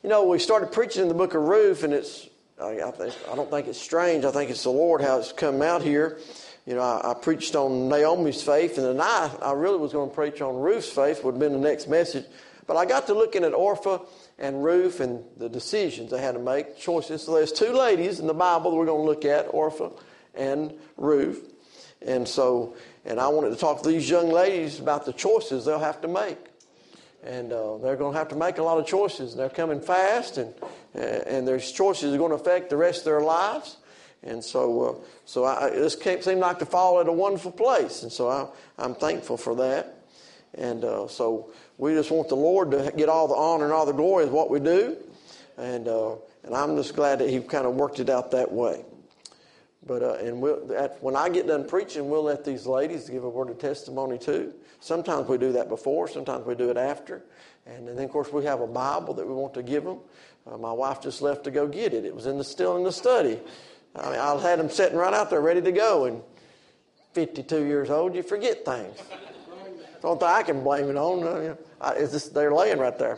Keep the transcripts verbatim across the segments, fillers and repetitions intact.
You know, we started preaching in the book of Ruth, and it's, I, I, think, I don't think it's strange. I think it's the Lord how it's come out here. You know, I, I preached on Naomi's faith, and then I, I really was going to preach on Ruth's faith, would have been the next message. But I got to looking at Orpah and Ruth and the decisions they had to make, choices. So there's two ladies in the Bible that we're going to look at, Orpah and Ruth. And so, and I wanted to talk to these young ladies about the choices they'll have to make. And uh, they're going to have to make a lot of choices. They're coming fast, and and there's choices that are going to affect the rest of their lives. And so, uh, so I, this came, seemed like to fall at a wonderful place. And so I, I'm thankful for that. And uh, so we just want the Lord to get all the honor and all the glory of what we do. And uh, and I'm just glad that He kind of worked it out that way. But uh, and we'll, at, when I get done preaching, we'll let these ladies give a word of testimony too. Sometimes we do that before, sometimes we do it after. And then, of course, we have a Bible that we want to give them. Uh, my wife just left to go get it. It was in the still in the study. I mean, I had them sitting right out there ready to go. And fifty-two years old, you forget things. Don't think I can blame it on. Uh, you know, I, it's just, they're laying right there.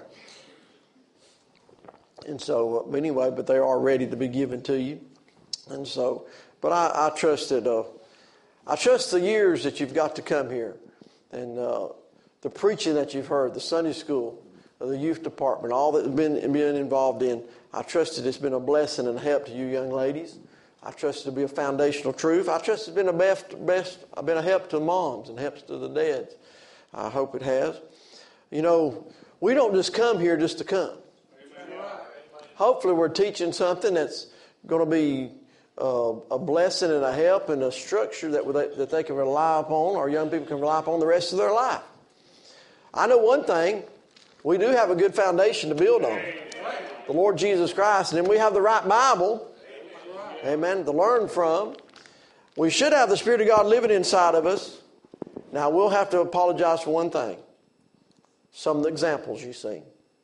And so, uh, anyway, but they are ready to be given to you. And so, but I, I trust that, uh, I trust the years that you've got to come here. And uh, the preaching that you've heard, the Sunday school, the youth department, all that you've been, been involved in, I trust that it's been a blessing and help to you young ladies. I trust it to be a foundational truth. I trust it's been a best, best, been a help to moms and helps to the dads. I hope it has. You know, we don't just come here just to come. Amen. Hopefully we're teaching something that's going to be uh, a blessing and a help and a structure that they, that they can rely upon, or young people can rely upon the rest of their life. I know one thing. We do have a good foundation to build on. The Lord Jesus Christ. And then we have the right Bible. Amen. To learn from. We should have the Spirit of God living inside of us. Now, we'll have to apologize for one thing. Some of the examples you see.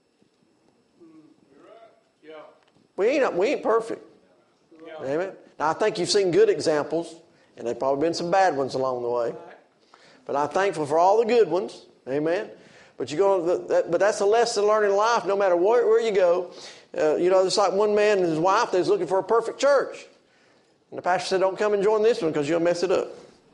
We ain't, we ain't perfect. Amen. Now, I think you've seen good examples, and there have probably been some bad ones along the way. But I'm thankful for all the good ones. Amen. But you go, that, but that's a lesson learned in life. No matter where, where you go, uh, you know, it's like one man and his wife. They was looking for a perfect church, and the pastor said, "Don't come and join this one because you'll mess it up."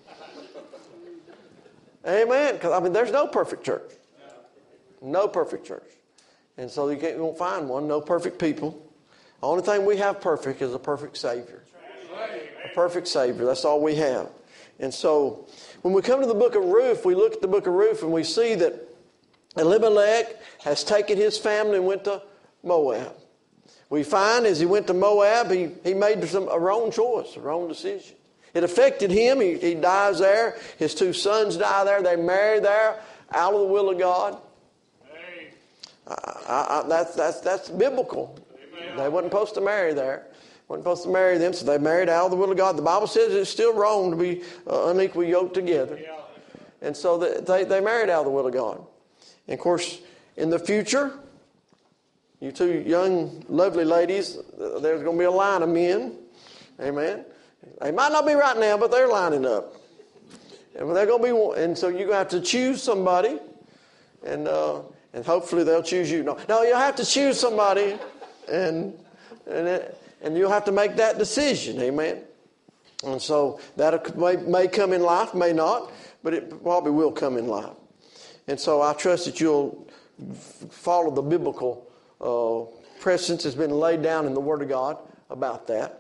Amen. Because I mean, there's no perfect church, no perfect church, and so you, can't, you won't find one. No perfect people. The only thing we have perfect is a perfect Savior. A perfect Savior. That's all we have. And so, when we come to the book of Ruth, we look at the book of Ruth and we see that Elimelech has taken his family and went to Moab. We find as he went to Moab, he, he made some, a wrong choice, a wrong decision. It affected him. He, he dies there. His two sons die there. They marry there out of the will of God. Hey. I, I, I, that's, that's, that's biblical. Amen. They wasn't supposed to marry there. Wasn't supposed to marry them, so they married out of the will of God. The Bible says it's still wrong to be uh, unequally yoked together. Yeah. And so they, they married out of the will of God. And of course, in the future, you two young, lovely ladies, there's going to be a line of men. Amen. They might not be right now, but they're lining up. And they're going to be, and so you're going to have to choose somebody, and uh, and hopefully they'll choose you. No, no, you'll have to choose somebody, and and it, and you'll have to make that decision. Amen. And so that may, may come in life, may not, but it probably will come in life. And so I trust that you'll follow the biblical uh, precedence that's been laid down in the Word of God about that.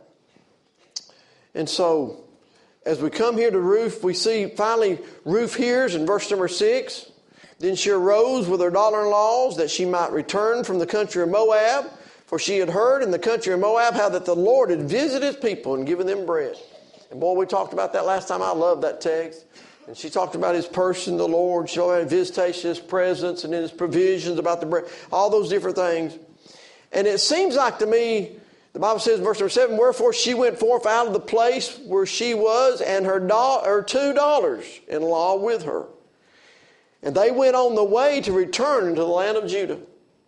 And so as we come here to Ruth, we see finally Ruth hears in verse number six. Then she arose with her daughter-in-laws that she might return from the country of Moab. For she had heard in the country of Moab how that the Lord had visited His people and given them bread. And boy, we talked about that last time. I love that text. And she talked about His person, the Lord, showing His visitation, His presence, and His provisions about the bread, all those different things. And it seems like to me, the Bible says in verse number seven, wherefore she went forth out of the place where she was, and her, da- her two daughters-in-law with her. And they went on the way to return into the land of Judah.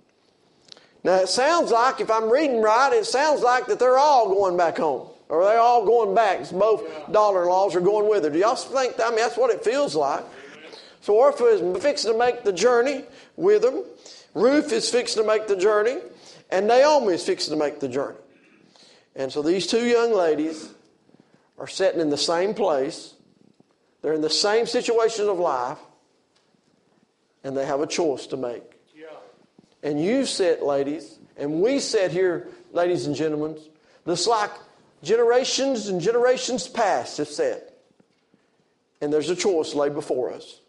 Now it sounds like, if I'm reading right, it sounds like that they're all going back home. Or they're all going back. It's both daughter-in-laws are going with her. Do y'all think that? I mean, that's what it feels like. So Orpah is fixing to make the journey with them. Ruth is fixing to make the journey. And Naomi is fixing to make the journey. And so these two young ladies are sitting in the same place. They're in the same situations of life. And they have a choice to make. Yeah. And you sit, ladies, and we sit here, ladies and gentlemen, just like generations and generations past have said. And there's a choice laid before us.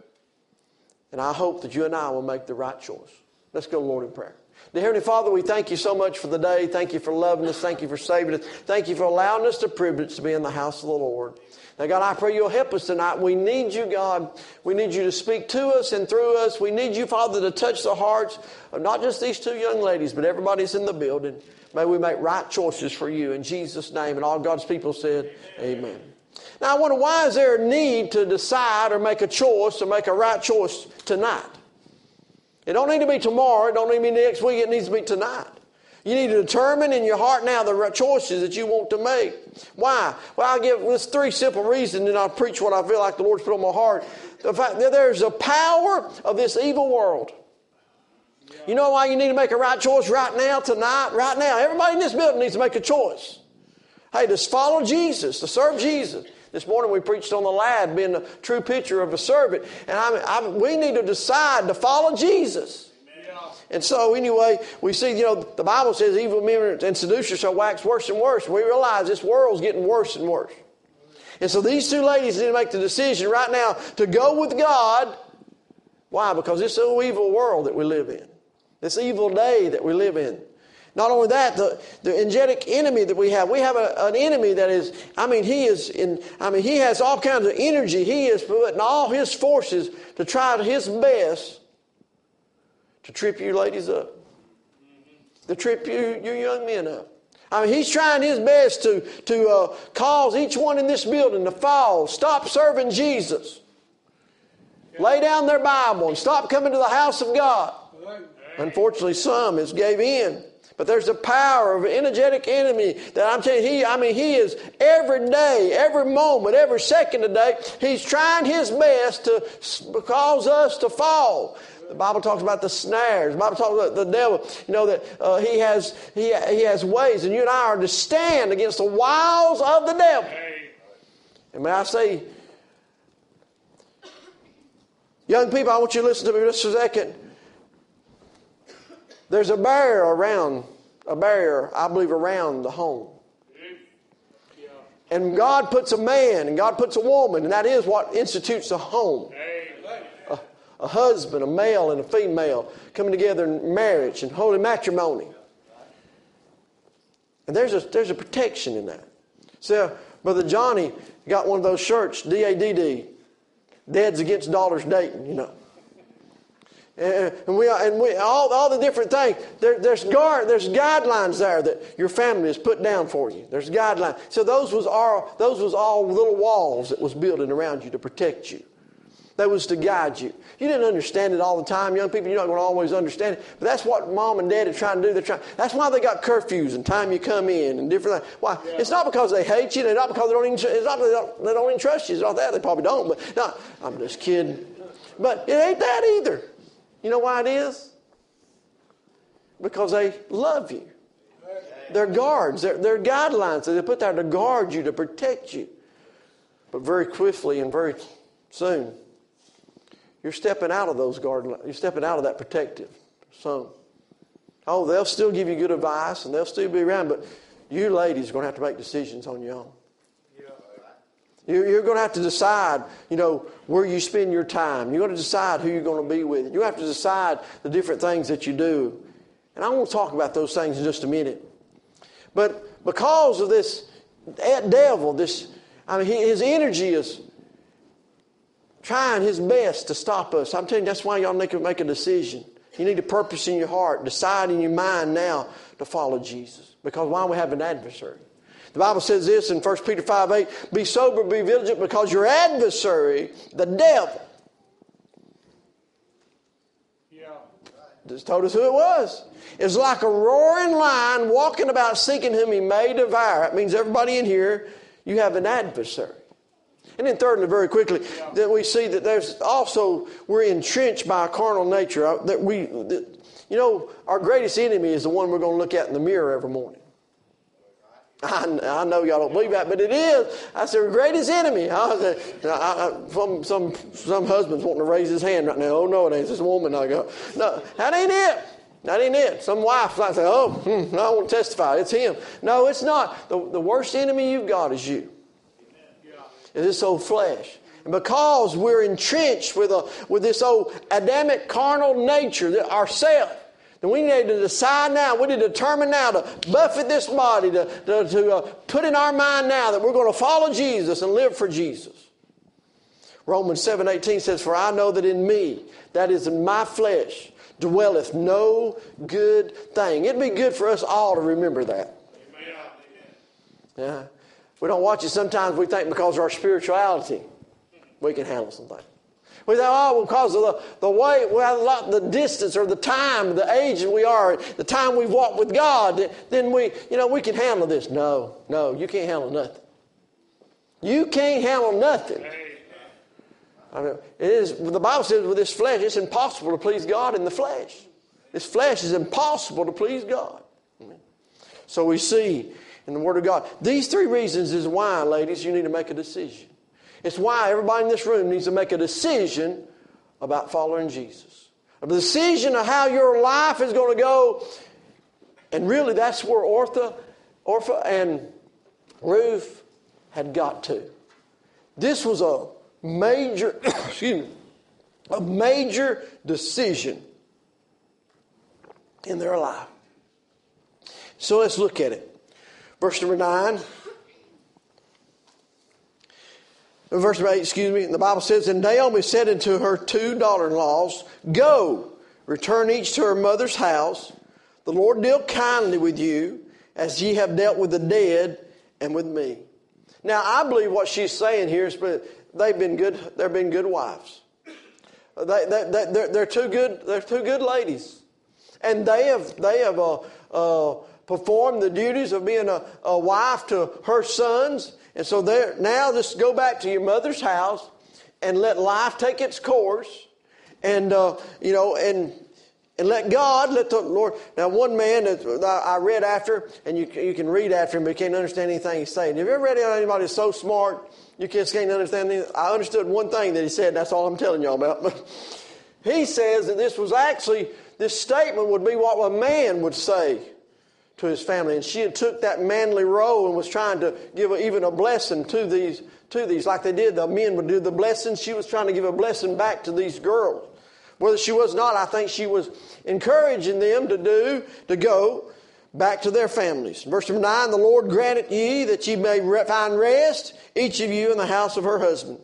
And I hope that you and I will make the right choice. Let's go to the Lord in prayer. Dear Heavenly Father, we thank you so much for the day. Thank you for loving us. Thank you for saving us. Thank you for allowing us the privilege to be in the house of the Lord. Now, God, I pray you'll help us tonight. We need you, God. We need you to speak to us and through us. We need you, Father, to touch the hearts of not just these two young ladies, but everybody's in the building. May we make right choices for you in Jesus' name. And all God's people said, amen. Amen. Now, I wonder, why is there a need to decide or make a choice or make a right choice tonight? It don't need to be tomorrow. It don't need to be next week. It needs to be tonight. You need to determine in your heart now the right choices that you want to make. Why? Well, I'll give this three simple reasons, and I'll preach what I feel like the Lord's put on my heart. The fact that there's a power of this evil world. You know why you need to make a right choice right now, tonight, right now? Everybody in this building needs to make a choice. Hey, to follow Jesus, to serve Jesus. This morning we preached on the lad being a true picture of a servant. And I, I, we need to decide to follow Jesus. Amen. And so anyway, we see, you know, the Bible says evil men and seducers shall wax worse and worse. We realize this world's getting worse and worse. And so these two ladies need to make the decision right now to go with God. Why? Because this old evil world that we live in. This evil day that we live in. Not only that, the, the angelic enemy that we have, we have a, an enemy that is, I mean, he is in, I mean, he has all kinds of energy. He is putting all his forces to try his best to trip you ladies up. To trip you, you young men up. I mean, he's trying his best to, to uh, cause each one in this building to fall, stop serving Jesus, lay down their Bible, and stop coming to the house of God. Unfortunately, some has gave in. But there's the power of an energetic enemy that I'm telling you, he, I mean, he is every day, every moment, every second of the day, he's trying his best to cause us to fall. The Bible talks about the snares. The Bible talks about the devil, you know, that uh, he has he, he has ways, and you and I are to stand against the wiles of the devil. And may I say, young people, I want you to listen to me just a second. There's a barrier around, a barrier, I believe, around the home. And God puts a man and God puts a woman, and that is what institutes a home. A, a husband, a male and a female coming together in marriage and holy matrimony. And there's a, there's a protection in that. So, Brother Johnny got one of those shirts, D A D D, Dads Against Daughters Dating, you know. And we and we all all the different things. There, there's guard, there's guidelines there that your family has put down for you. There's guidelines. So those was all those was all little walls that was building around you to protect you. That was to guide you. You didn't understand it all the time, young people. You're not going to always understand it. But that's what mom and dad are trying to do. They're trying. That's why they got curfews and time you come in and different things. Why? Yeah. It's not because they hate you. It's not because they don't even. It's not they don't, they don't even trust you. It's not that. They probably don't. But no, I'm just kidding. But it ain't that either. You know why it is? Because they love you. They're guards. They're, they're guidelines that they put there to guard you, to protect you. But very quickly and very soon, you're stepping out of those guidelines. You're stepping out of that protective zone. Oh, they'll still give you good advice and they'll still be around, but you ladies are going to have to make decisions on your own. You're going to have to decide, you know, where you spend your time. You're going to decide who you're going to be with. You have to decide the different things that you do. And I want to talk about those things in just a minute. But because of this devil, this, I mean, his energy is trying his best to stop us. I'm telling you, that's why y'all need to make a decision. You need to purpose in your heart, decide in your mind now to follow Jesus. Because why we have an adversary? The Bible says this in First Peter five eight, be sober, be vigilant, because your adversary, the devil, yeah. just told us who it was, is like a roaring lion walking about seeking whom he may devour. That means everybody in here, you have an adversary. And then thirdly, very quickly, yeah. that we see that there's also, we're entrenched by a carnal nature. That we, that, you You know, our greatest enemy is the one we're going to look at in the mirror every morning. I, I know y'all don't believe that, but it is. I said, our greatest enemy. I, I, I, some, some, some husbands wanting to raise his hand right now. Oh, no, it ain't. This woman. I go, no, that ain't it. That ain't it. Some wife might say, oh, hmm, I want to testify. It's him. No, it's not. The, the worst enemy you've got is you. It's this old flesh. And because we're entrenched with, a, with this old Adamic carnal nature, that ourself, then we need to decide now, we need to determine now to buffet this body, to, to, to uh, put in our mind now that we're going to follow Jesus and live for Jesus. Romans seven eighteen says, for I know that in me, that is in my flesh, dwelleth no good thing. It'd be good for us all to remember that. Yeah. We don't watch it sometimes, we think because of our spirituality, we can handle something. We think, oh, because of the, the way, well, the distance or the time, the age that we are, the time we've walked with God, then we, you know, we can handle this. No, no, you can't handle nothing. You can't handle nothing. I mean, it is, the Bible says with this flesh, it's impossible to please God in the flesh. This flesh is impossible to please God. So we see in the Word of God, these three reasons is why, ladies, you need to make a decision. It's why everybody in this room needs to make a decision about following Jesus. A decision of how your life is going to go. And really that's where Orpha, Orpha and Ruth had got to. This was a major, excuse me, a major decision in their life. So let's look at it. Verse number nine. Verse number eight, excuse me. The Bible says, and Naomi said unto her two daughter-in-laws, go, return each to her mother's house. The Lord deal kindly with you, as ye have dealt with the dead and with me. Now, I believe what she's saying here is they've been good. They've been good wives. They, they, they, they're, they're two good. They're two good ladies, and they have they have uh, uh, performed the duties of being a, a wife to her sons. And so there, now just go back to your mother's house and let life take its course, and uh, you know, and and let God, let the Lord. Now, one man that I read after, and you you can read after him, but you can't understand anything he's saying. Have you ever read anybody that's so smart you just can't understand anything? I understood one thing that he said. That's all I'm telling y'all about. But he says that this was actually this statement would be what a man would say to his family, and she had took that manly role and was trying to give a, even a blessing to these to these like they did. The men would do the blessings. She was trying to give a blessing back to these girls. Whether she was not, I think she was encouraging them to do to go back to their families. Verse number nine: the Lord grant ye that ye may find rest, each of you in the house of her husband.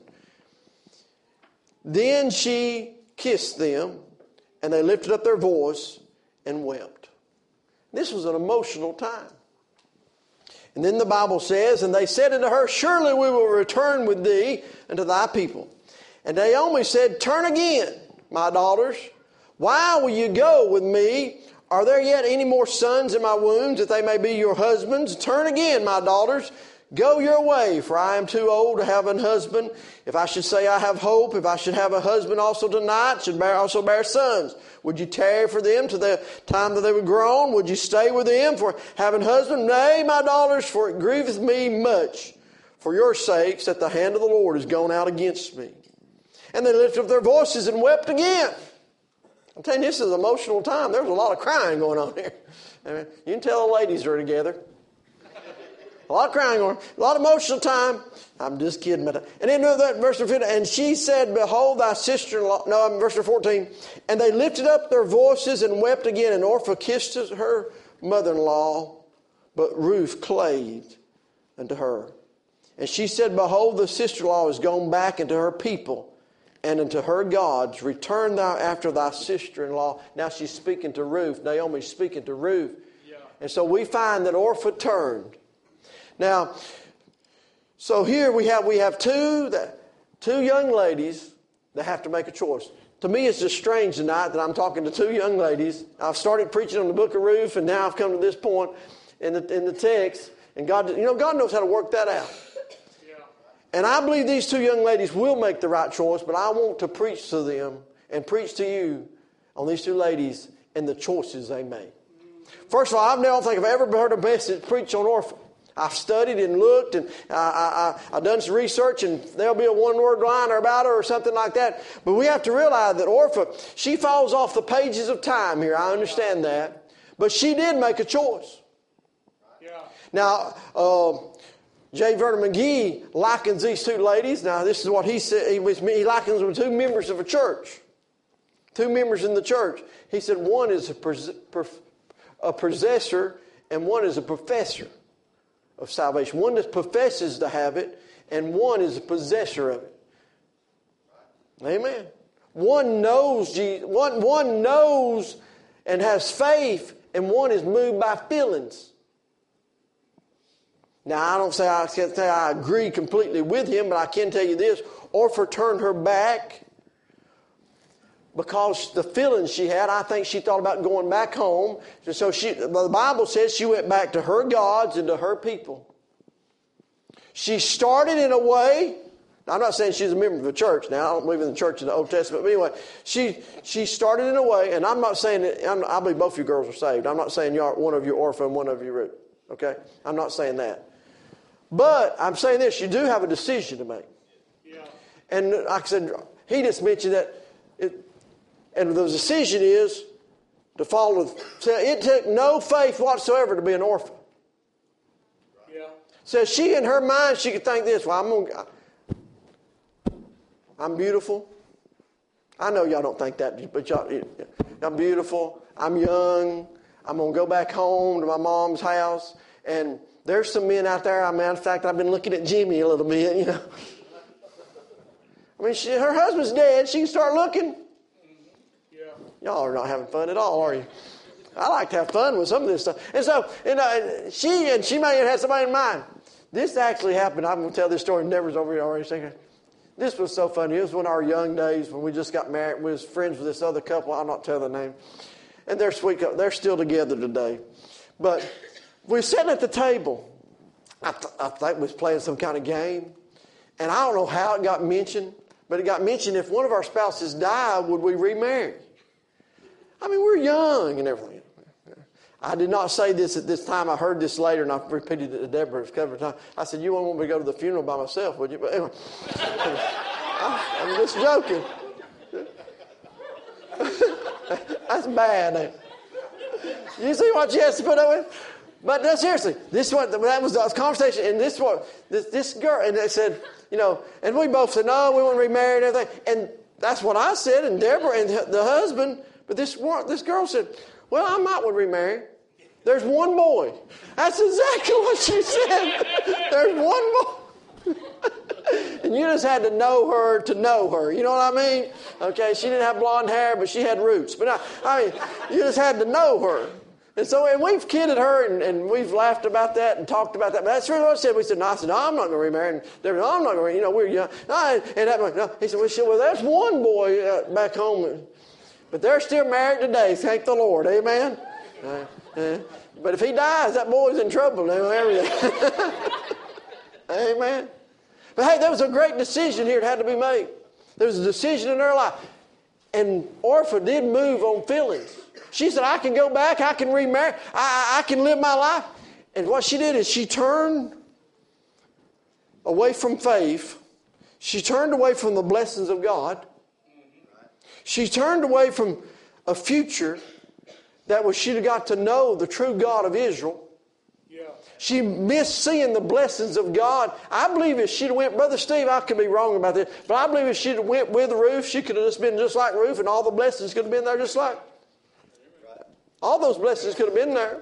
Then she kissed them, and they lifted up their voice and wept. This was an emotional time. And then the Bible says, and they said unto her, surely we will return with thee unto thy people. And Naomi said, turn again, my daughters. Why will you go with me? Are there yet any more sons in my wombs, that they may be your husbands? Turn again, my daughters. Go your way, for I am too old to have an husband. If I should say I have hope, if I should have a husband also tonight, should bear, also bear sons, would you tarry for them to the time that they were grown? Would you stay with them for having husband? Nay, my daughters, for it grieveth me much for your sakes that the hand of the Lord is gone out against me. And they lifted up their voices and wept again. I'm telling you, this is an emotional time. There was a lot of crying going on here. I mean, you can tell the ladies are together. A lot of crying going on. A lot of emotional time. I'm just kidding. And then that verse fifteen, and she said, behold thy sister-in-law. No, I'm verse fourteen. And they lifted up their voices and wept again. And Orpha kissed her mother-in-law, but Ruth clave unto her. And she said, behold, the sister-in-law is gone back into her people and unto her gods. Return thou after thy sister-in-law. Now she's speaking to Ruth. Naomi's speaking to Ruth. Yeah. And so we find that Orpha turned. Now, so here we have we have two that, two young ladies that have to make a choice. To me, it's just strange tonight that I'm talking to two young ladies. I've started preaching on the book of Ruth, and now I've come to this point in the in the text. And God, you know, God knows how to work that out. Yeah. And I believe these two young ladies will make the right choice. But I want to preach to them and preach to you on these two ladies and the choices they made. First of all, I don't think I've ever heard a message preached on Orpha. I've studied and looked, and I, I, I, I've done some research, and there'll be a one-word liner about her or something like that. But we have to realize that Orpha, she falls off the pages of time here. I understand that. But she did make a choice. Yeah. Now, uh, J. Vernon McGee likens these two ladies. Now, this is what he said. He, was, he likens them to two members of a church. Two members in the church. He said one is a, pres- a possessor and one is a professor of salvation. One that professes to have it, and one is a possessor of it. Amen. One knows Jesus, one, one knows and has faith, and one is moved by feelings. Now, I don't say I can't say I agree completely with him, but I can tell you this: Orpha turned her back because the feelings she had. I think she thought about going back home. So she, the Bible says she went back to her gods and to her people. She started in a way. I'm not saying she's a member of the church now. I don't believe in the church in the Old Testament. But anyway, she she started in a way, and I'm not saying that, I'm, I believe both of you girls are saved. I'm not saying you are, one of you Orpha and one of you Ruth. Okay? I'm not saying that. But I'm saying this: you do have a decision to make. Yeah. And like I said, he just mentioned that. It, And the decision is to follow. It took no faith whatsoever to be an orphan. Yeah. So she, in her mind, she could think this: well, I'm gonna, I'm beautiful. I know y'all don't think that, but y'all, I'm beautiful. I'm young. I'm gonna go back home to my mom's house, and there's some men out there. I mean, in fact, I've been looking at Jimmy a little bit. You know, I mean, she, her husband's dead. She can start looking. Y'all are not having fun at all, are you? I like to have fun with some of this stuff. And so, you know, she and she may have had somebody in mind. This actually happened. I'm going to tell this story. Deborah's over here already saying, this was so funny. It was one of our young days when we just got married. We was friends with this other couple. I'll not tell the name. And they're sweet couple. They're still together today. But we were sitting at the table. I, th- I think we was playing some kind of game. And I don't know how it got mentioned, but it got mentioned if one of our spouses died, would we remarry? I mean, we're young and everything. I did not say this at this time. I heard this later, and I've repeated it to Deborah a couple of times. I said, you wouldn't want me to go to the funeral by myself, would you? But anyway, I'm just joking. That's bad. Ain't it? You see what she has to put up with? But no, seriously, this what that was a conversation, and this what this this girl, and they said, you know, and we both said, no, we want to remarry and everything, and that's what I said, and Deborah and the husband. But this this girl said, well, I might would remarry. There's one boy. That's exactly what she said. There's one boy. And you just had to know her to know her. You know what I mean? Okay, she didn't have blonde hair, but she had roots. But I, I mean, you just had to know her. And so, and we've kidded her, and, and we've laughed about that and talked about that. But that's really what I said. We said, no, I said, no, I'm not going to remarry. And they were, no, I'm not going to, you know, we're young. No, and that, no. He said, well, she, well, there's one boy uh, back home. But they're still married today, thank the Lord. Amen? Uh, uh, but if he dies, that boy's in trouble. You know, everything. Amen? But hey, there was a great decision here that had to be made. There was a decision in her life. And Orpha did move on feelings. She said, I can go back, I can remarry, I, I, I can live my life. And what she did is she turned away from faith. She turned away from the blessings of God. She turned away from a future that was she'd have got to know the true God of Israel. Yeah. She missed seeing the blessings of God. I believe if she'd went, Brother Steve, I could be wrong about this, but I believe if she'd went with Ruth, she could have just been just like Ruth, and all the blessings could have been there just like. All those blessings could have been there.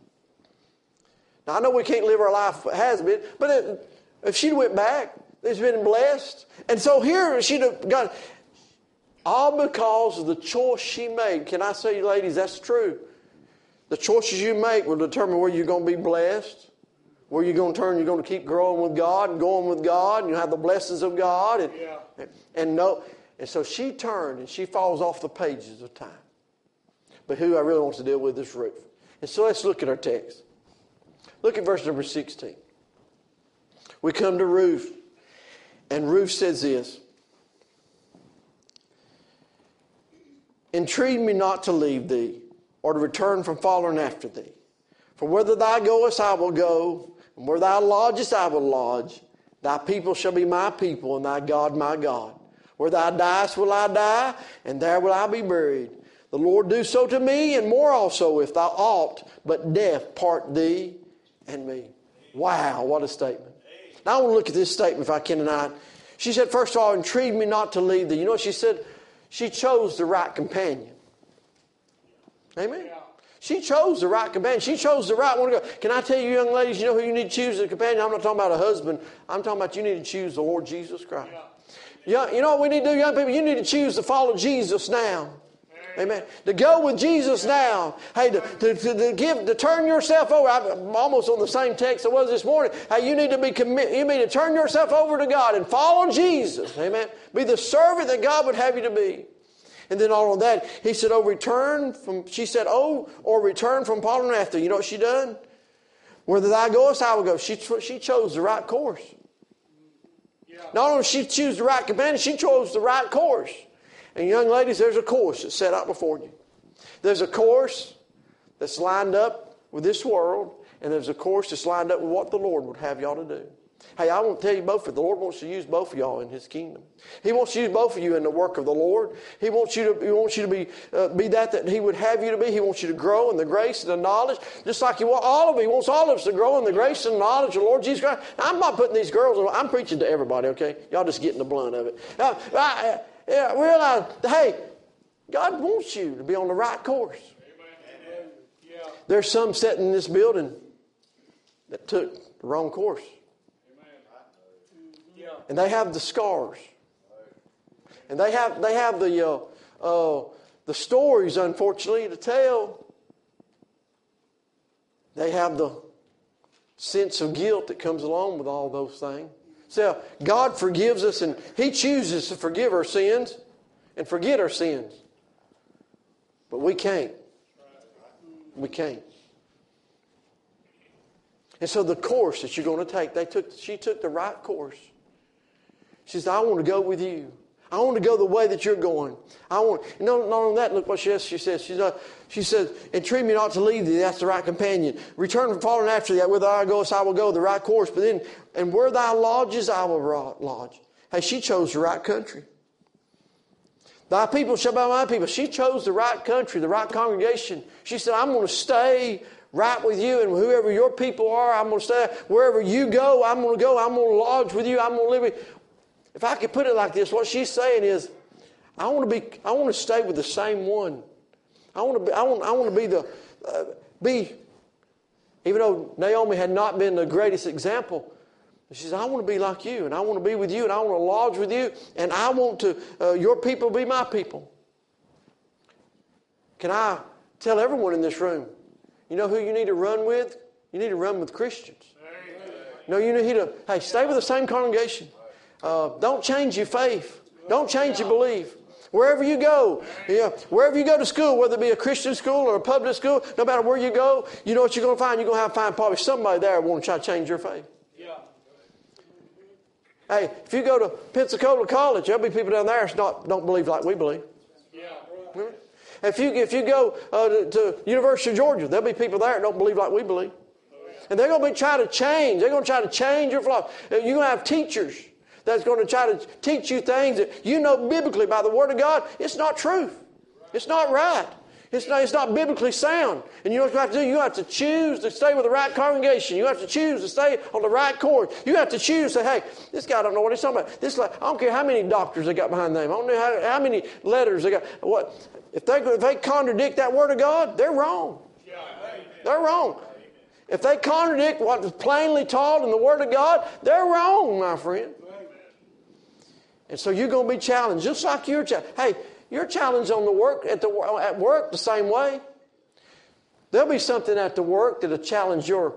Now, I know we can't live our life has been, but it, if she'd went back, it's been blessed. And so here she'd have got... all because of the choice she made. Can I say, ladies, that's true. The choices you make will determine where you're going to be blessed, where you're going to turn, you're going to keep growing with God and going with God, and you have the blessings of God. And, yeah. and, and, no, and so she turned, and she falls off the pages of time. But who I really want to deal with is Ruth. And so let's look at our text. Look at verse number sixteen. We come to Ruth, and Ruth says this, entreat me not to leave thee, or to return from following after thee. For whither thou goest, I will go, and where thou lodgest, I will lodge. Thy people shall be my people, and thy God my God. Where thou diest will I die, and there will I be buried. The Lord do so to me, and more also, if thou ought, but death part thee and me. Wow, what a statement. Now I want to look at this statement if I can tonight. She said, first of all, entreat me not to leave thee. You know what she said? She chose the right companion. Amen. Yeah. She chose the right companion. She chose the right one to go. Can I tell you, young ladies, you know who you need to choose as a companion? I'm not talking about a husband. I'm talking about you need to choose the Lord Jesus Christ. Yeah. You know what we need to do, young people? You need to choose to follow Jesus now. Amen. To go with Jesus now. Hey, to, to, to, to give, to turn yourself over. I'm almost on the same text I was this morning. Hey, you need to be committed. You need to turn yourself over to God and follow Jesus. Amen. Be the servant that God would have you to be. And then all of that, he said, oh, return from, she said, oh, or return from following after. You know what she done? Whether thou goest, I will go. She, she chose the right course. Yeah. Not only did she choose the right companion, she chose the right course. And young ladies, there's a course that's set out before you. There's a course that's lined up with this world, and there's a course that's lined up with what the Lord would have y'all to do. Hey, I want to tell you both of you, the Lord wants to use both of y'all in His kingdom. He wants to use both of you in the work of the Lord. He wants you to, he wants you to be, uh, be that that He would have you to be. He wants you to grow in the grace and the knowledge, just like He wants all of you. He wants all of us to grow in the grace and knowledge of the Lord Jesus Christ. Now, I'm not putting these girls on. I'm preaching to everybody, okay? Y'all just getting the blunt of it. Now, I, I realize, hey, God wants you to be on the right course. Amen. Yeah. There's some sitting in this building that took the wrong course. And they have the scars. And they have they have the uh, uh, the stories, unfortunately, to tell. They have the sense of guilt that comes along with all those things. So God forgives us, and He chooses to forgive our sins and forget our sins. But we can't. We can't. And so the course that you're going to take, they took. She took the right course. She says, I want to go with you. I want to go the way that you're going. I want, you know, not only that, look what she says. She says, she's not, she says, entreat me not to leave thee. That's the right companion. Return from following after thee. Whither thou goest, I will go, the right course. But then, and where thou lodges, I will lodge. Hey, she chose the right country. Thy people shall be my people. She chose the right country, the right congregation. She said, I'm going to stay right with you, and whoever your people are, I'm going to stay. Wherever you go, I'm going to go. I'm going to lodge with you. I'm going to live with you. If I could put it like this, what she's saying is, I want to be, I want to stay with the same one. I want to be, I want, I want to be the, uh, be, even though Naomi had not been the greatest example, she says, I want to be like you, and I want to be with you, and I want to lodge with you, and I want to, uh, your people be my people. Can I tell everyone in this room, you know who you need to run with? You need to run with Christians. No, you need to, hey, stay with the same congregation. Uh, don't change your faith. Don't change your belief. Wherever you go, yeah, wherever you go to school, whether it be a Christian school or a public school, no matter where you go, you know what you're going to find? You're going to have to find probably somebody there who want to try to change your faith. Yeah. Hey, if you go to Pensacola College, there'll be people down there that not, don't believe like we believe. Yeah. Right. If you if you go uh, to, to University of Georgia, there'll be people there that don't believe like we believe. And they're going to be trying to change. They're going to try to change your philosophy. You're going to have teachers that's going to try to teach you things that you know biblically by the Word of God. It's not truth. It's not right. It's not, it's not biblically sound. And you know what you have to do? You have to choose to stay with the right congregation. You have to choose to stay on the right course. You have to choose to say, hey, this guy don't know what he's talking about. This, I don't care how many doctors they got behind them. I don't know how, how many letters they got. What if they, if they contradict that Word of God, they're wrong. They're wrong. If they contradict what is plainly taught in the Word of God, they're wrong, my friend. And so you're going to be challenged, just like you're challenged. Hey, you're challenged on the work at the at work the same way. There'll be something at the work that'll challenge your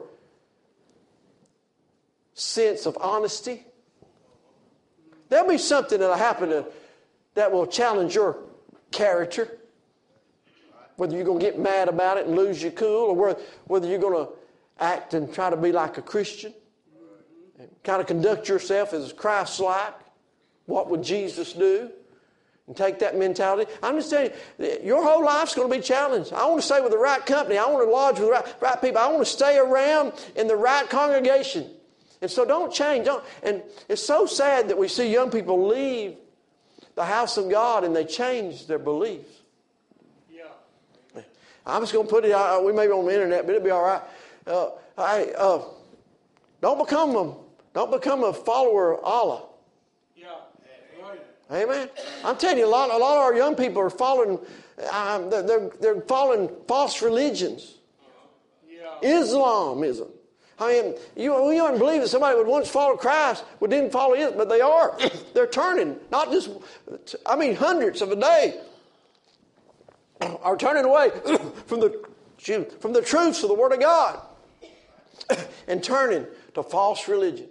sense of honesty. There'll be something that'll happen to, that will challenge your character. Whether you're going to get mad about it and lose your cool, or whether, whether you're going to act and try to be like a Christian, and kind of conduct yourself as Christ-like. What would Jesus do? and take that mentality. I'm just telling you, your whole life's going to be challenged. I want to stay with the right company. I want to lodge with the right, right people. I want to stay around in the right congregation. And so don't change. Don't. And it's so sad that we see young people leave the house of God and they change their beliefs. Yeah. I'm just going to put it out. We may be on the internet, but it'll be all right. Uh, I, uh, don't become a don't become a follower of Allah. Yeah. Right. Amen. I'm telling you, a lot a lot of our young people are following. Um, they're they're following false religions. Yeah. Islamism. I mean, you, you wouldn't believe that somebody would once follow Christ, but didn't follow it, but they are. They're turning. Not just, I mean, hundreds of a day are turning away from the, from the truths of the Word of God and turning to false religion.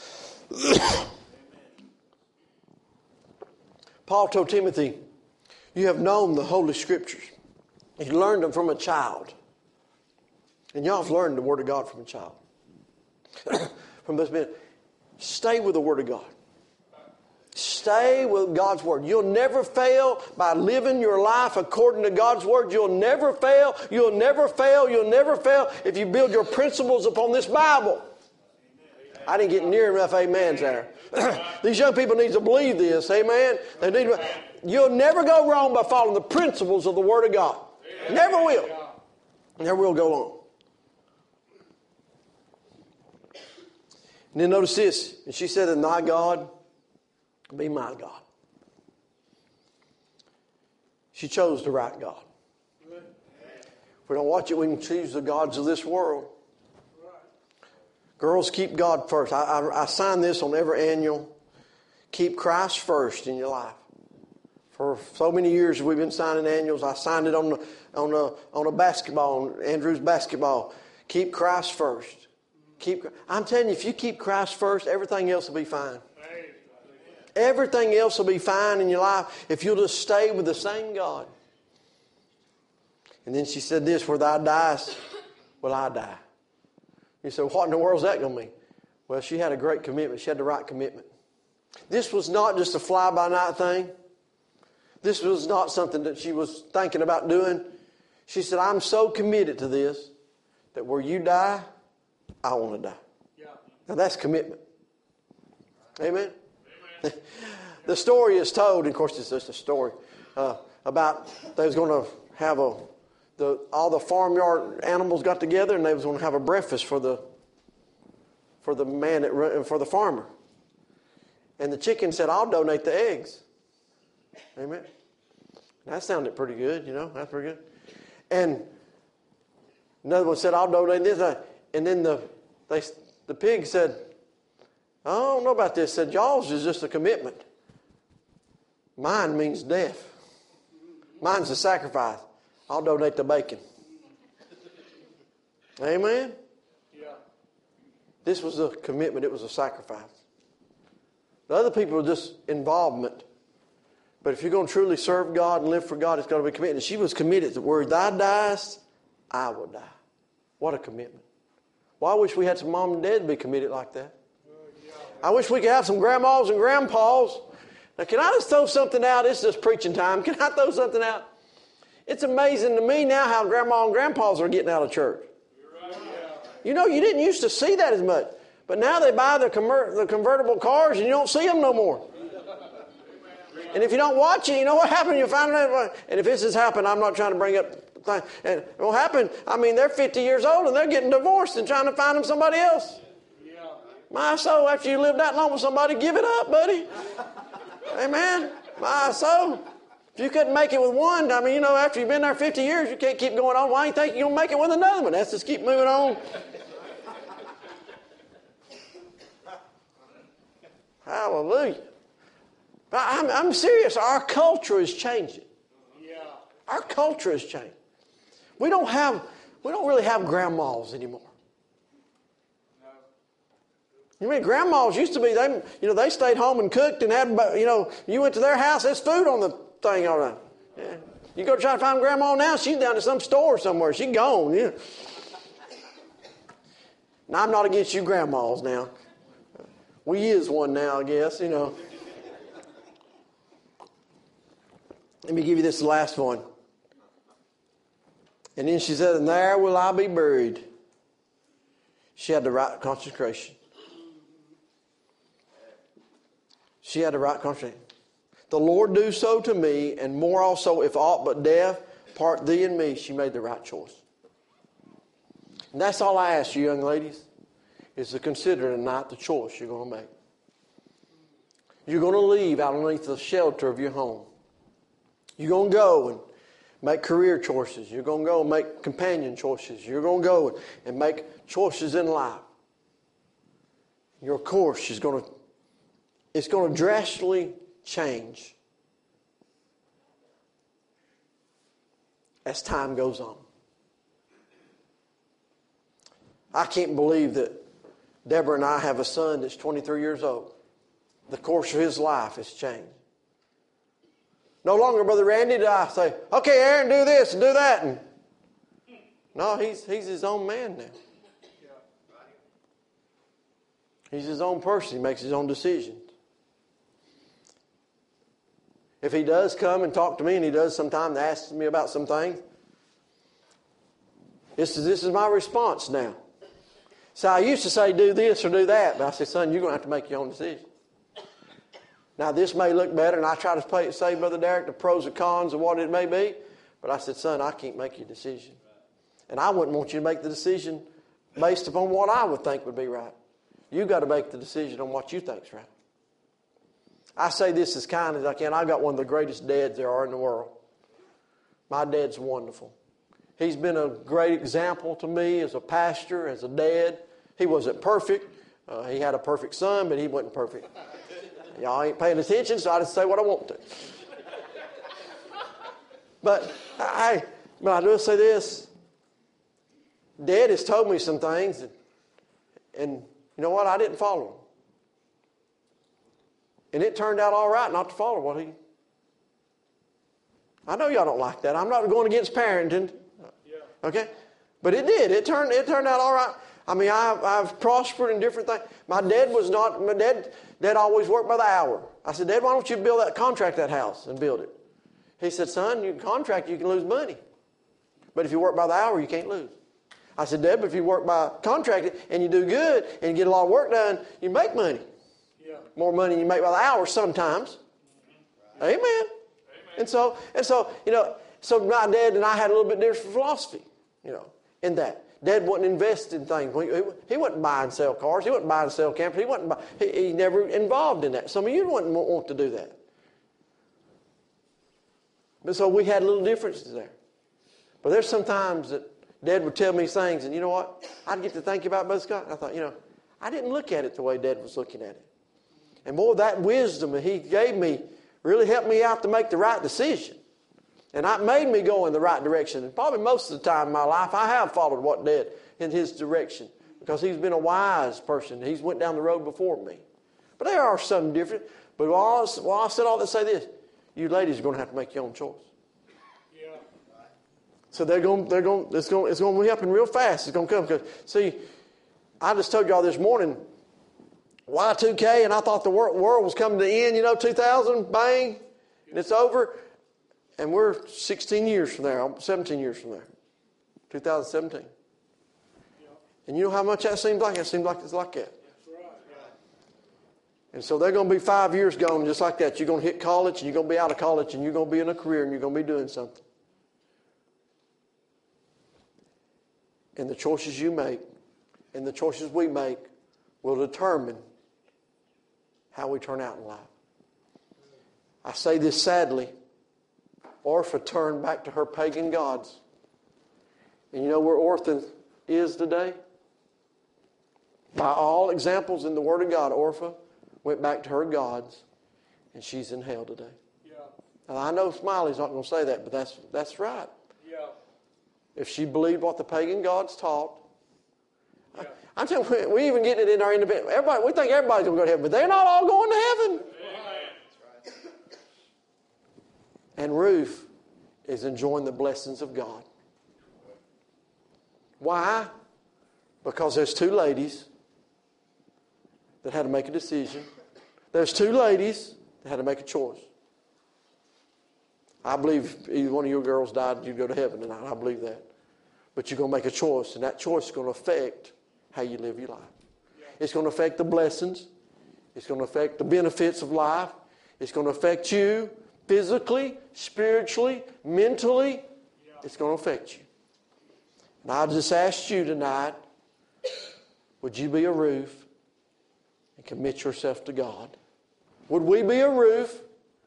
Paul told Timothy, you have known the Holy Scriptures. You learned them from a child. And y'all have learned the Word of God from a child. From this minute, stay with the Word of God. Stay with God's Word. You'll never fail by living your life according to God's Word. You'll never fail. You'll never fail. You'll never fail if you build your principles upon this Bible. I didn't get near enough amens there. These young people need to believe this. Amen. They need to, you'll never go wrong by following the principles of the Word of God. Never will. Never will go wrong. And then notice this. And she said, and thy God be my God. She chose the right God. If we don't watch it, we can choose the gods of this world. Girls, keep God first. I, I, I sign this on every annual. Keep Christ first in your life. For so many years we've been signing annuals. I signed it on the, on a, on a basketball, on Andrew's basketball. Keep Christ first. Keep. I'm telling you, if you keep Christ first, everything else will be fine. Everything else will be fine in your life if you'll just stay with the same God. And then she said this, where thou diest, will I die. You said, what in the world is that going to mean? Well, she had a great commitment. She had the right commitment. This was not just a fly-by-night thing. This was not something that she was thinking about doing. She said, I'm so committed to this that where you die, I want to die. Yeah. Now that's commitment. Amen? Amen. The story is told, of course it's just a story, uh, about they was going to have a, the all the farmyard animals got together and they was going to have a breakfast for the for the man that for the farmer. And the chicken said, I'll donate the eggs. Amen? That sounded pretty good, you know, that's pretty good. And another one said, I'll donate this. And then the they, the pig said, I don't know about this. Said, y'all's is just a commitment. Mine means death. Mine's a sacrifice. I'll donate the bacon. Amen? Yeah. This was a commitment. It was a sacrifice. The other people were just involvement. But if you're going to truly serve God and live for God, it's got to be committed. She was committed to where thou diest, I will die. What a commitment. Well, I wish we had some mom and dad to be committed like that. I wish we could have some grandmas and grandpas. Now, can I just throw something out? It's just preaching time. Can I throw something out? It's amazing to me now how grandma and grandpas are getting out of church. You know, you didn't used to see that as much. But now they buy the, convert, the convertible cars and you don't see them no more. And if you don't watch it, you know what happened? You'll find out. And if this has happened, I'm not trying to bring up thing. And it will happen. I mean, they're fifty years old and they're getting divorced and trying to find them somebody else. Yeah. My soul, after you live that long with somebody, give it up, buddy. Amen. My soul. If you couldn't make it with one, I mean, you know, after you've been there fifty years, you can't keep going on. Why do you think you're going to make it with another one? Let's just keep moving on. Hallelujah. But I'm, I'm serious. Our culture is changing. Yeah. Our culture is changing. We don't have, we don't really have grandmas anymore. No. You mean grandmas used to be, they, you know, they stayed home and cooked and had, you know, you went to their house, there's food on the thing all right. Yeah. You go try to find grandma now, she's down to some store somewhere. She's gone. Yeah. Now, I'm not against you grandmas now. We is one now, I guess, you know. Let me give you this last one. And then she said, and there will I be buried. She had the right consecration. She had the right consecration. The Lord do so to me, and more also, if aught but death part thee and me. She made the right choice. And that's all I ask you, young ladies, is to consider tonight the choice you're going to make. You're going to leave out underneath the shelter of your home. You're going to go and make career choices. You're going to go and make companion choices. You're going to go and make choices in life. Your course is going to, it's going to drastically change as time goes on. I can't believe that Deborah and I have a son that's twenty-three years old. The course of his life has changed. No longer, Brother Randy, do I say, okay, Aaron, do this and do that. And no, he's, he's his own man now. He's his own person. He makes his own decisions. If he does come and talk to me, and he does sometimes ask me about some things, this is, this is my response now. So I used to say, do this or do that. But I said, son, you're going to have to make your own decision. Now, this may look better, and I try to play, say, Brother Derek, the pros and cons of what it may be. But I said, son, I can't make your decision. And I wouldn't want you to make the decision based upon what I would think would be right. You've got to make the decision on what you think's right. I say this as kind as I can. I've got one of the greatest dads there are in the world. My dad's wonderful. He's been a great example to me as a pastor, as a dad. He wasn't perfect. Uh, he had a perfect son, but he wasn't perfect. Y'all ain't paying attention, so I just say what I want to. But I, but I do say this. Dad has told me some things, and, and you know what? I didn't follow them. And it turned out all right not to follow what he... I know y'all don't like that. I'm not going against parenting. Okay? But it did. It turned it turned out all right. I mean, I've, I've prospered in different things. My dad was not... My dad, dad always worked by the hour. I said, Dad, why don't you build that, contract that house and build it? He said, son, you can contract, you can lose money. But if you work by the hour, you can't lose. I said, Dad, but if you work by contract and you do good and you get a lot of work done, you make money. Yeah. More money than you make by the hour sometimes. Right. Amen. Amen. And so, and so, you know, so my dad and I had a little bit different philosophy, you know, in that. Dad wasn't invested in things. He, he wasn't buy and sell cars. He wasn't buy and sell campers. He wasn't buy, he, he never involved in that. Some of you wouldn't want to do that. But so we had little differences there. But there's some times that Dad would tell me things, and you know what? I'd get to thinking about Brother Scott. And I thought, you know, I didn't look at it the way Dad was looking at it. And boy, that wisdom that he gave me really helped me out to make the right decision. And that made me go in the right direction. And probably most of the time in my life, I have followed what Dad in his direction. Because he's been a wise person. He's went down the road before me. But there are some different. But while I, while I said all that, say this. You ladies are going to have to make your own choice. Yeah. So they're going, they're going, it's going, it's going to happen real fast. It's going to come. Because, see, I just told y'all this morning, Y two K, and I thought the world, world was coming to the end, you know, two thousand, bang, and it's over. And we're sixteen years from there, seventeen years from there, two thousand seventeen. Yeah. And you know how much that seems like? It seems like it's like that. That's right. Yeah. And so they're going to be five years gone just like that. You're going to hit college, and you're going to be out of college, and you're going to be in a career, and you're going to be doing something. And the choices you make and the choices we make will determine how we turn out in life. I say this sadly. Orpha turned back to her pagan gods. And you know where Orpha is today? By all examples in the Word of God, Orpha went back to her gods, and she's in hell today. Yeah. Now, I know Smiley's not going to say that, but that's that's right. Yeah. If she believed what the pagan gods taught, yeah. I, I'm telling you, we even get it in our independent. Everybody, we think everybody's going to go to heaven, but they're not all going to heaven. And Ruth is enjoying the blessings of God. Why? Because there's two ladies that had to make a decision. There's two ladies that had to make a choice. I believe if either one of your girls died, you'd go to heaven tonight. I believe that. But you're going to make a choice, and that choice is going to affect how you live your life. It's going to affect the blessings. It's going to affect the benefits of life. It's going to affect you physically, spiritually, mentally. It's going to affect you. And I just asked you tonight, would you be a Ruth and commit yourself to God? Would we be a Ruth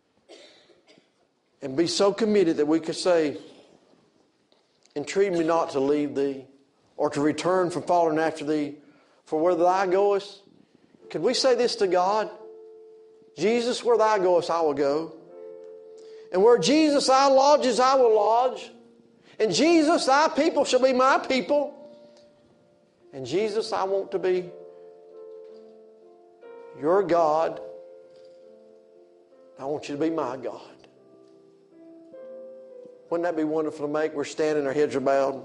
and be so committed that we could say, entreat me not to leave thee or to return from following after thee, for where thou goest? Could we say this to God? Jesus, where thou goest, I will go. And where Jesus thy lodges, I will lodge. And Jesus, thy people shall be my people. And Jesus, I want to be your God. I want you to be my God. Wouldn't that be wonderful to make? We're standing, our heads are bowed.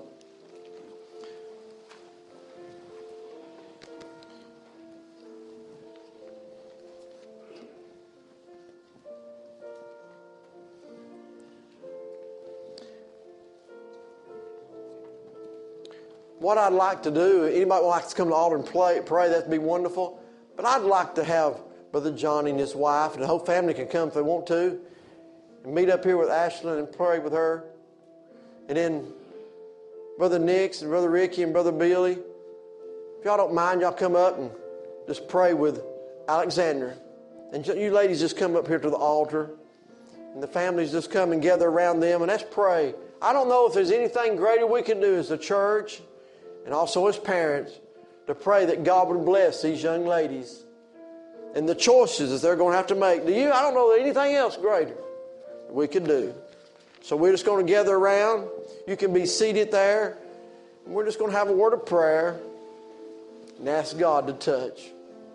What I'd like to do, anybody would like to come to the altar and pray, pray, that'd be wonderful. But I'd like to have Brother Johnny and his wife, and the whole family can come if they want to, and meet up here with Ashlyn and pray with her. And then Brother Nix and Brother Ricky and Brother Billy, if y'all don't mind, y'all come up and just pray with Alexander. And you ladies just come up here to the altar, and the families just come and gather around them, and let's pray. I don't know if there's anything greater we can do as a church and also as parents to pray that God would bless these young ladies and the choices that they're going to have to make. Do you? I don't know anything else greater that we can do. So we're just going to gather around. You can be seated there. And we're just going to have a word of prayer and ask God to touch.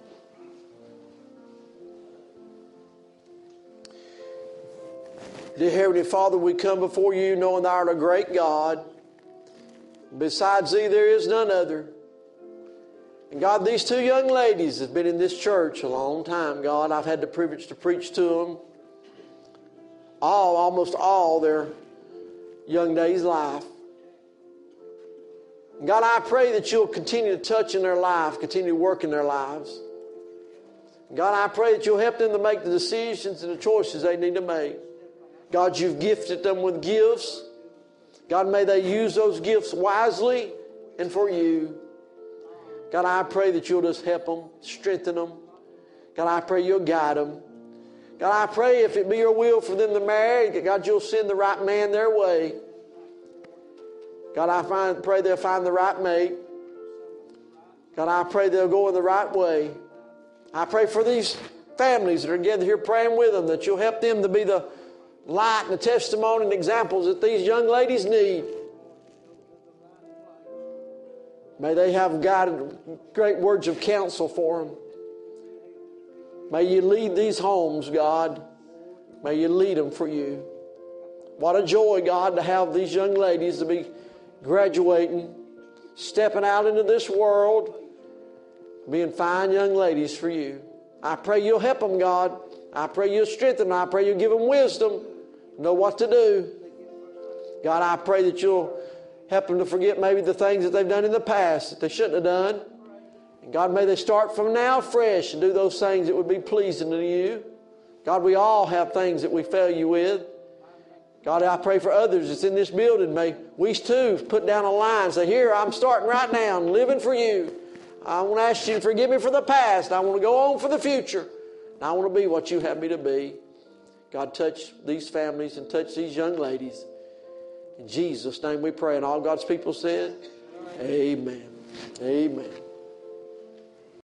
Dear Heavenly Father, we come before you knowing thou art a great God. Besides thee, there is none other. And God, these two young ladies have been in this church a long time, God. I've had the privilege to preach to them all, almost all their young days' life. And God, I pray that you'll continue to touch in their life, continue to work in their lives. And God, I pray that you'll help them to make the decisions and the choices they need to make. God, you've gifted them with gifts. God, may they use those gifts wisely and for you. God, I pray that you'll just help them, strengthen them. God, I pray you'll guide them. God, I pray if it be your will for them to marry, God, you'll send the right man their way. God, I find, pray they'll find the right mate. God, I pray they'll go in the right way. I pray for these families that are gathered here praying with them, that you'll help them to be the light and the testimony and examples that these young ladies need. May they have guided great words of counsel for them. May you lead these homes, God. May you lead them for you. What a joy, God, to have these young ladies to be graduating, stepping out into this world, being fine young ladies for you. I pray you'll help them, God. I pray you'll strengthen them. I pray you'll give them wisdom, know what to do. God, I pray that you'll help them to forget maybe the things that they've done in the past that they shouldn't have done. And God, may they start from now fresh and do those things that would be pleasing to you. God, we all have things that we fail you with. God, I pray for others that's in this building. May we too put down a line and say, here, I'm starting right now. I'm living for you. I want to ask you to forgive me for the past. I want to go on for the future. And I want to be what you have me to be. God, touch these families and touch these young ladies. In Jesus' name we pray. And all God's people said, amen. Amen.